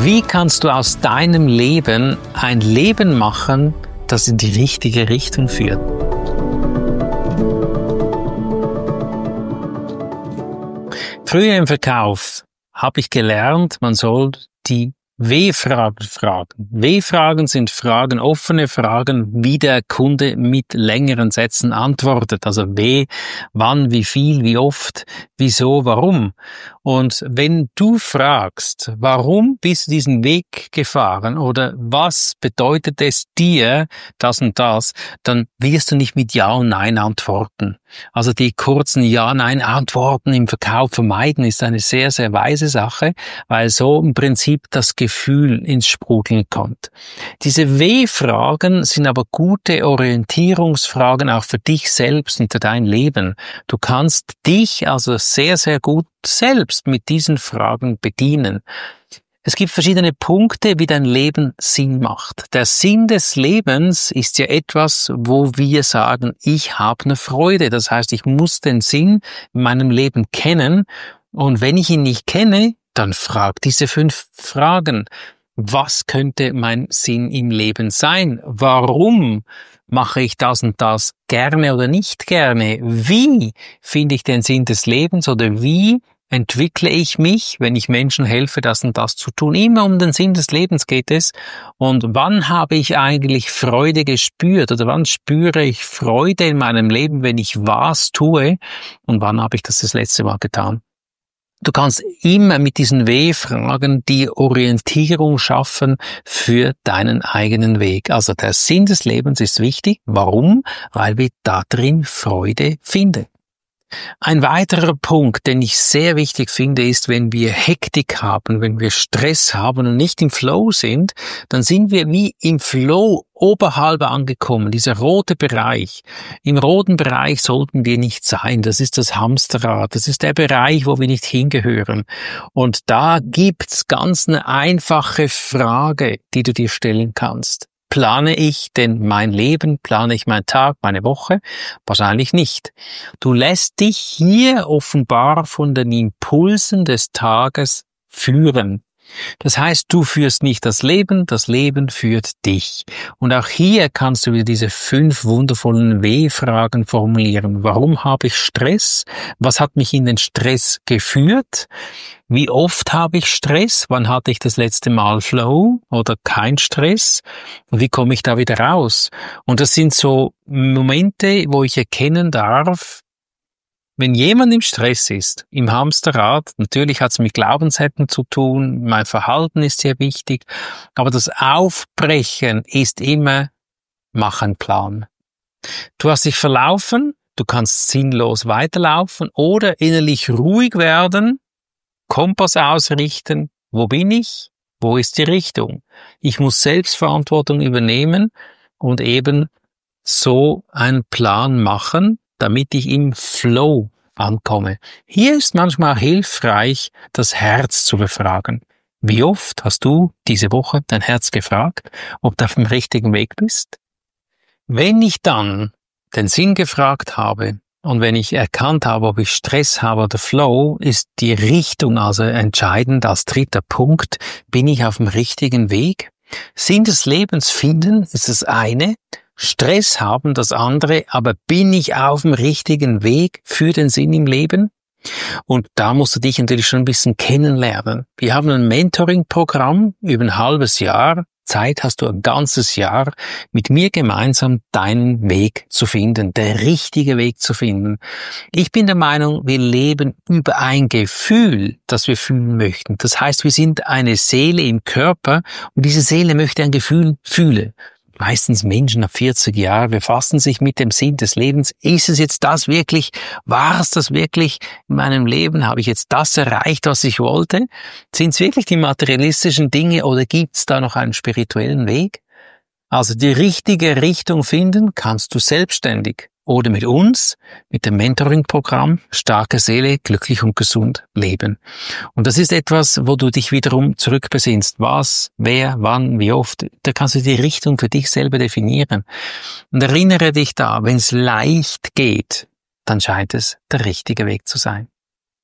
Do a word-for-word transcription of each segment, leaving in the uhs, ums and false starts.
Wie kannst du aus deinem Leben ein Leben machen, das in die richtige Richtung führt? Früher im Verkauf habe ich gelernt, man soll die W-Fragen fragen. W-Fragen sind Fragen, offene Fragen, wie der Kunde mit längeren Sätzen antwortet. Also W, wann, wie viel, wie oft, wieso, warum. Und wenn du fragst, warum bist du diesen Weg gefahren oder was bedeutet es dir, das und das, dann wirst du nicht mit Ja und Nein antworten. Also die kurzen Ja-Nein-Antworten im Verkauf vermeiden ist eine sehr, sehr weise Sache, weil so im Prinzip das Gefühl ins Sprudeln kommt. Diese W-Fragen sind aber gute Orientierungsfragen auch für dich selbst und für dein Leben. Du kannst dich also sehr, sehr gut selbst mit diesen Fragen bedienen. Es gibt verschiedene Punkte, wie dein Leben Sinn macht. Der Sinn des Lebens ist ja etwas, wo wir sagen, ich habe eine Freude. Das heißt, ich muss den Sinn in meinem Leben kennen. Und wenn ich ihn nicht kenne, dann frag diese fünf Fragen. Was könnte mein Sinn im Leben sein? Warum mache ich das und das gerne oder nicht gerne? Wie finde ich den Sinn des Lebens oder wie entwickle ich mich, wenn ich Menschen helfe, das und das zu tun? Immer um den Sinn des Lebens geht es. Und wann habe ich eigentlich Freude gespürt oder wann spüre ich Freude in meinem Leben, wenn ich was tue? Und wann habe ich das das letzte Mal getan? Du kannst immer mit diesen W-Fragen die Orientierung schaffen für deinen eigenen Weg. Also der Sinn des Lebens ist wichtig. Warum? Weil wir da drin Freude finden. Ein weiterer Punkt, den ich sehr wichtig finde, ist, wenn wir Hektik haben, wenn wir Stress haben und nicht im Flow sind, dann sind wir wie im Flow oberhalb angekommen, dieser rote Bereich. Im roten Bereich sollten wir nicht sein. Das ist das Hamsterrad. Das ist der Bereich, wo wir nicht hingehören. Und da gibt's ganz eine einfache Frage, die du dir stellen kannst. Plane ich denn mein Leben? Plane ich meinen Tag, meine Woche? Wahrscheinlich nicht. Du lässt dich hier offenbar von den Impulsen des Tages führen. Das heißt, du führst nicht das Leben, das Leben führt dich. Und auch hier kannst du wieder diese fünf wundervollen W-Fragen formulieren. Warum habe ich Stress? Was hat mich in den Stress geführt? Wie oft habe ich Stress? Wann hatte ich das letzte Mal Flow oder kein Stress? Und wie komme ich da wieder raus? Und das sind so Momente, wo ich erkennen darf, wenn jemand im Stress ist, im Hamsterrad, natürlich hat es mit Glaubenssätzen zu tun, mein Verhalten ist sehr wichtig, aber das Aufbrechen ist immer, mach einen Plan. Du hast dich verlaufen, du kannst sinnlos weiterlaufen oder innerlich ruhig werden, Kompass ausrichten, wo bin ich, wo ist die Richtung? Ich muss Selbstverantwortung übernehmen und eben so einen Plan machen, damit ich im Flow ankomme. Hier ist manchmal hilfreich, das Herz zu befragen. Wie oft hast du diese Woche dein Herz gefragt, ob du auf dem richtigen Weg bist? Wenn ich dann den Sinn gefragt habe und wenn ich erkannt habe, ob ich Stress habe oder Flow, ist die Richtung also entscheidend. Als dritter Punkt, bin ich auf dem richtigen Weg? Sinn des Lebens finden ist das eine, Stress haben das andere, aber bin ich auf dem richtigen Weg für den Sinn im Leben? Und da musst du dich natürlich schon ein bisschen kennenlernen. Wir haben ein Mentoring-Programm über ein halbes Jahr. Zeit hast du ein ganzes Jahr, mit mir gemeinsam deinen Weg zu finden, der richtige Weg zu finden. Ich bin der Meinung, wir leben über ein Gefühl, das wir fühlen möchten. Das heißt, wir sind eine Seele im Körper und diese Seele möchte ein Gefühl fühlen. Meistens Menschen ab vierzig Jahren befassen sich mit dem Sinn des Lebens. Ist es jetzt das wirklich? War es das wirklich in meinem Leben? Habe ich jetzt das erreicht, was ich wollte? Sind es wirklich die materialistischen Dinge oder gibt es da noch einen spirituellen Weg? Also die richtige Richtung finden kannst du selbstständig oder mit uns, mit dem Mentoring-Programm Starke Seele, glücklich und gesund leben. Und das ist etwas, wo du dich wiederum zurückbesinnst. Was, wer, wann, wie oft. Da kannst du die Richtung für dich selber definieren. Und erinnere dich da, wenn es leicht geht, dann scheint es der richtige Weg zu sein.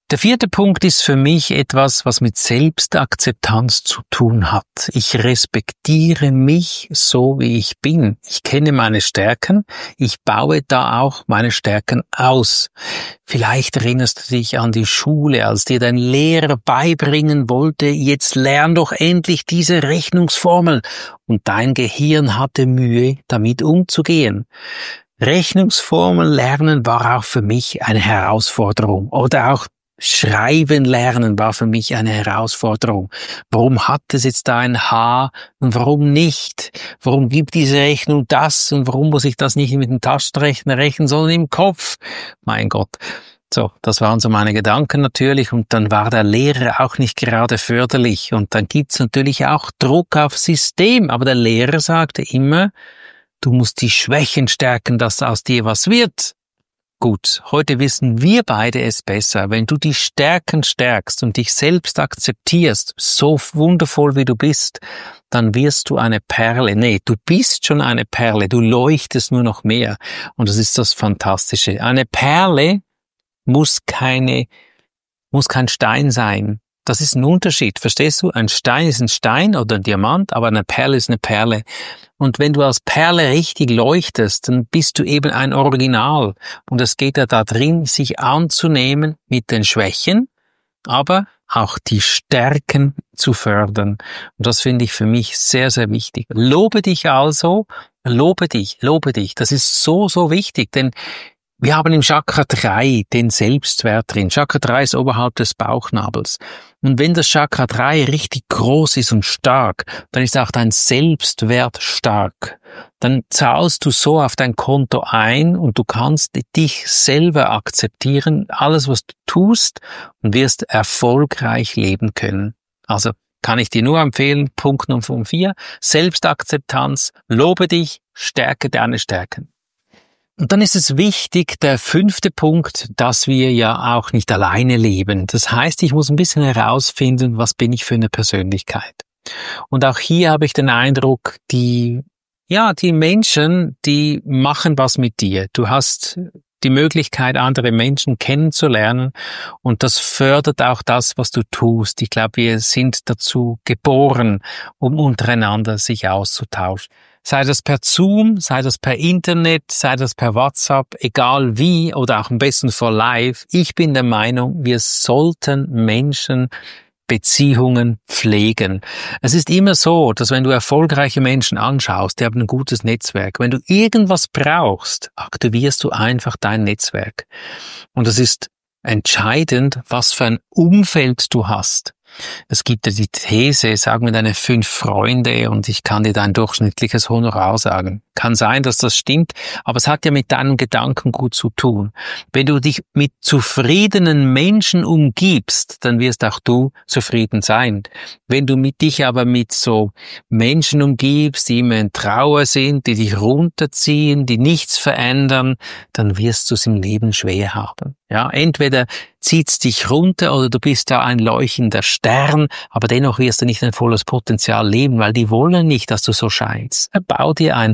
Der vierte Punkt ist für mich etwas, was mit Selbstakzeptanz zu tun hat. Ich respektiere mich so, wie ich bin. Ich kenne meine Stärken. Ich baue da auch meine Stärken aus. Vielleicht erinnerst du dich an die Schule, als dir dein Lehrer beibringen wollte, jetzt lern doch endlich diese Rechnungsformel. Und dein Gehirn hatte Mühe, damit umzugehen. Rechnungsformeln lernen war auch für mich eine Herausforderung. Oder auch Schreiben lernen war für mich eine Herausforderung. Warum hat es jetzt da ein H und warum nicht? Warum gibt diese Rechnung das und warum muss ich das nicht mit dem Taschenrechner rechnen, sondern im Kopf? Mein Gott. So, das waren so meine Gedanken natürlich und dann war der Lehrer auch nicht gerade förderlich und dann gibt's natürlich auch Druck aufs System, aber der Lehrer sagte immer, du musst die Schwächen stärken, dass aus dir was wird. Gut, heute wissen wir beide es besser. Wenn du die Stärken stärkst und dich selbst akzeptierst, so wundervoll wie du bist, dann wirst du eine Perle. Nee, du bist schon eine Perle, du leuchtest nur noch mehr. Und das ist das Fantastische. Eine Perle muss keine, muss kein Stein sein. Das ist ein Unterschied, verstehst du? Ein Stein ist ein Stein oder ein Diamant, aber eine Perle ist eine Perle. Und wenn du als Perle richtig leuchtest, dann bist du eben ein Original. Und es geht ja da drin, sich anzunehmen mit den Schwächen, aber auch die Stärken zu fördern. Und das finde ich für mich sehr, sehr wichtig. Lobe dich also, lobe dich, lobe dich. Das ist so, so wichtig, denn wir haben im Chakra drei den Selbstwert drin. Chakra drei ist oberhalb des Bauchnabels. Und wenn das Chakra drei richtig groß ist und stark, dann ist auch dein Selbstwert stark. Dann zahlst du so auf dein Konto ein und du kannst dich selber akzeptieren, alles was du tust und wirst erfolgreich leben können. Also kann ich dir nur empfehlen, Punkt Nummer vier, Selbstakzeptanz, lobe dich, stärke deine Stärken. Und dann ist es wichtig, der fünfte Punkt, dass wir ja auch nicht alleine leben. Das heißt, ich muss ein bisschen herausfinden, was bin ich für eine Persönlichkeit. Und auch hier habe ich den Eindruck, die, ja, die Menschen, die machen was mit dir. Du hast die Möglichkeit, andere Menschen kennenzulernen und das fördert auch das, was du tust. Ich glaube, wir sind dazu geboren, um untereinander sich auszutauschen. Sei das per Zoom, sei das per Internet, sei das per WhatsApp, egal wie oder auch am besten vor live. Ich bin der Meinung, wir sollten Menschen Beziehungen pflegen. Es ist immer so, dass wenn du erfolgreiche Menschen anschaust, die haben ein gutes Netzwerk. Wenn du irgendwas brauchst, aktivierst du einfach dein Netzwerk. Und es ist entscheidend, was für ein Umfeld du hast. Es gibt ja die These, sag mir deine fünf Freunde und ich kann dir dein durchschnittliches Honorar sagen. Kann sein, dass das stimmt, aber es hat ja mit deinem Gedankengut zu tun. Wenn du dich mit zufriedenen Menschen umgibst, dann wirst auch du zufrieden sein. Wenn du mit dich aber mit so Menschen umgibst, die immer in Trauer sind, die dich runterziehen, die nichts verändern, dann wirst du es im Leben schwer haben. Ja, entweder zieht's dich runter oder du bist ja ein leuchtender Stern, aber dennoch wirst du nicht ein volles Potenzial leben, weil die wollen nicht, dass du so scheinst. Bau dir ein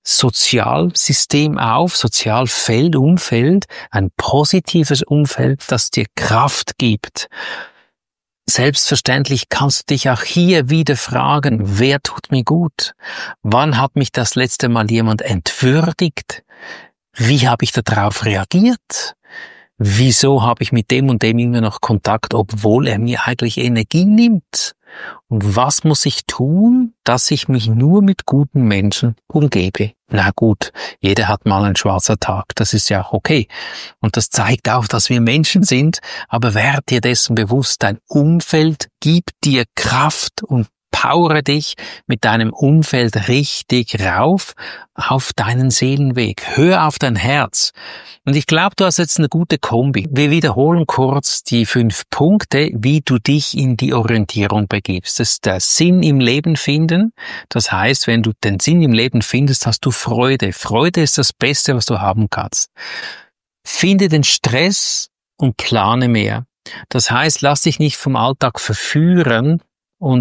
Sozialsystem auf, Sozialfeld, Umfeld, ein positives Umfeld, das dir Kraft gibt. Selbstverständlich kannst du dich auch hier wieder fragen, wer tut mir gut? Wann hat mich das letzte Mal jemand entwürdigt? Wie habe ich darauf reagiert? Wieso habe ich mit dem und dem immer noch Kontakt, obwohl er mir eigentlich Energie nimmt? Und was muss ich tun, dass ich mich nur mit guten Menschen umgebe? Na gut, jeder hat mal einen schwarzen Tag, das ist ja auch okay. Und das zeigt auch, dass wir Menschen sind, aber werd dir dessen bewusst, dein Umfeld gibt dir Kraft und powere dich mit deinem Umfeld richtig rauf auf deinen Seelenweg. Hör auf dein Herz. Und ich glaube, du hast jetzt eine gute Kombi. Wir wiederholen kurz die fünf Punkte, wie du dich in die Orientierung begibst. Das ist der Sinn im Leben finden. Das heißt, wenn du den Sinn im Leben findest, hast du Freude. Freude ist das Beste, was du haben kannst. Finde den Stress und plane mehr. Das heißt, lass dich nicht vom Alltag verführen und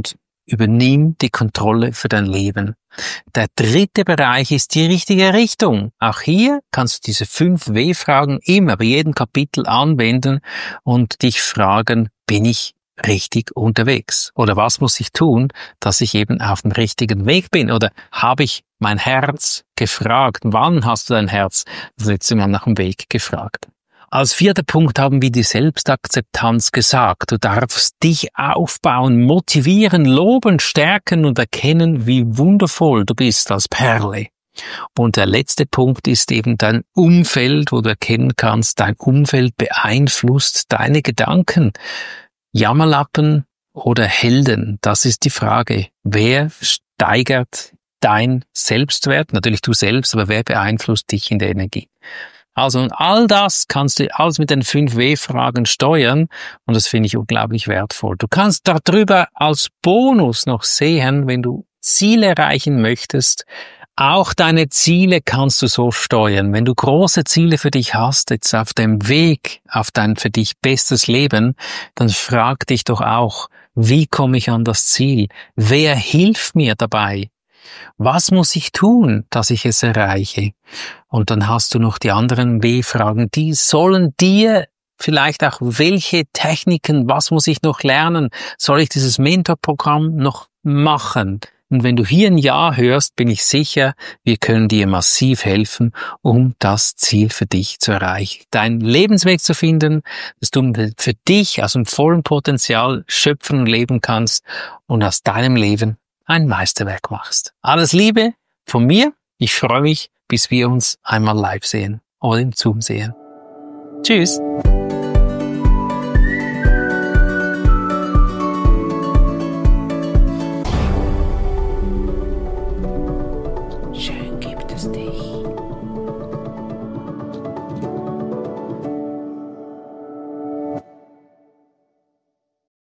übernimm die Kontrolle für dein Leben. Der dritte Bereich ist die richtige Richtung. Auch hier kannst du diese fünf W-Fragen immer bei jedem Kapitel anwenden und dich fragen, bin ich richtig unterwegs? Oder was muss ich tun, dass ich eben auf dem richtigen Weg bin? Oder habe ich mein Herz gefragt? Wann hast du dein Herz das letzte Mal nach dem Weg gefragt? Als vierter Punkt haben wir die Selbstakzeptanz gesagt. Du darfst dich aufbauen, motivieren, loben, stärken und erkennen, wie wundervoll du bist als Perle. Und der letzte Punkt ist eben dein Umfeld, wo du erkennen kannst, dein Umfeld beeinflusst deine Gedanken. Jammerlappen oder Helden, das ist die Frage. Wer steigert dein Selbstwert? Natürlich du selbst, aber wer beeinflusst dich in der Energie? Also und all das kannst du alles mit den fünf W-Fragen steuern und das finde ich unglaublich wertvoll. Du kannst darüber als Bonus noch sehen, wenn du Ziele erreichen möchtest, auch deine Ziele kannst du so steuern. Wenn du große Ziele für dich hast, jetzt auf dem Weg, auf dein für dich bestes Leben, dann frag dich doch auch, wie komme ich an das Ziel? Wer hilft mir dabei? Was muss ich tun, dass ich es erreiche? Und dann hast du noch die anderen W-Fragen, die sollen dir vielleicht auch, welche Techniken, was muss ich noch lernen? Soll ich dieses Mentorprogramm noch machen? Und wenn du hier ein Ja hörst, bin ich sicher, wir können dir massiv helfen, um das Ziel für dich zu erreichen. Deinen Lebensweg zu finden, dass du für dich aus dem vollen Potenzial schöpfen und leben kannst und aus deinem Leben ein Meisterwerk machst. Alles Liebe von mir. Ich freue mich, bis wir uns einmal live sehen oder im Zoom sehen. Tschüss.